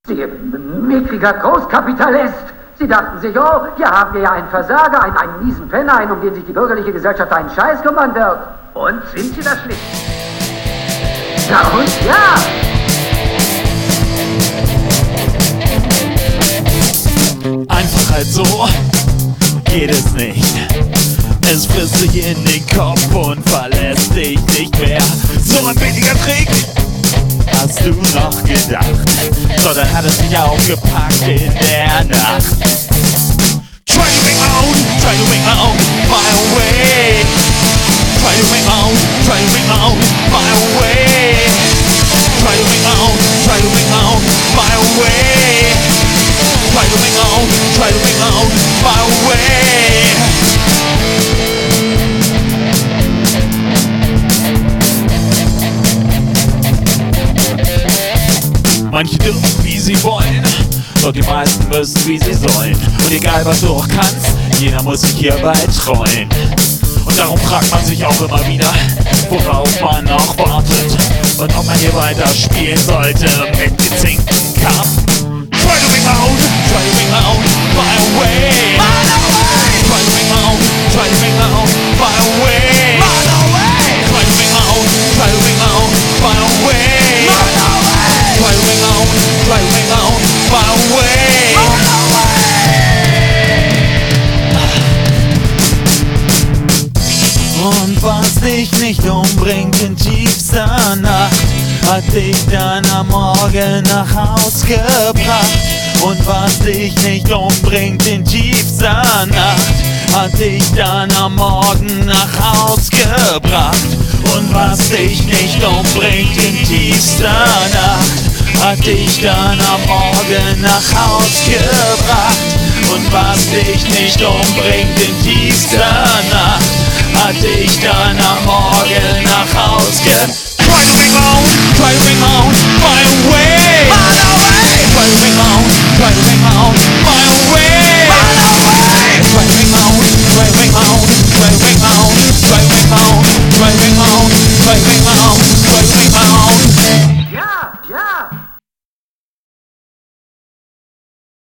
Sie mickriger Großkapitalist! Sie dachten sich, oh, hier haben wir ja einen Versager, einen miesen Penner, einen, um den sich die bürgerliche Gesellschaft einen Scheiß kümmern wird. Und sind Sie das schlicht? Na und ja! Einfach halt so geht es nicht. Es frisst dich in den Kopf und verlässt dich nicht mehr. So ein billiger Trick hast du noch gedacht. So, dann hat es dich aufgepackt in der Nacht. Try to make my own, try to make my own, my way. Try to make my own, try to make my own, my way. Try to make my own, try to make my own, my way. Try to make my own, try to make my own, my way. Manche dürfen, wie sie wollen, doch die meisten müssen, wie sie sollen. Und egal, was du auch kannst, jeder muss sich hierbei treuen. Und darum fragt man sich auch immer wieder, worauf man noch wartet und ob man hier weiter spielen sollte mit gezinkten Kampf. Try to make my own, try to make my own, my way. Try to make my own, try to make my own, my way. Try to make my own, try to make my own, my way. Try to make my own, try to make my own, my way. Und was dich nicht umbringt in tiefster Nacht, hat dich dann am Morgen nach Haus gebracht. Und was dich nicht umbringt in tiefster Nacht, hat dich dann am Morgen nach Haus gebracht. Und was dich nicht umbringt in tiefster Nacht, hat dich dann am Morgen nach Haus gebracht. Und was dich nicht umbringt in tiefster Nacht, hat dich dann am Morgen nach Haus gebracht. Try to make my own, try to make my own, my way. Try to make my own, try to make my own.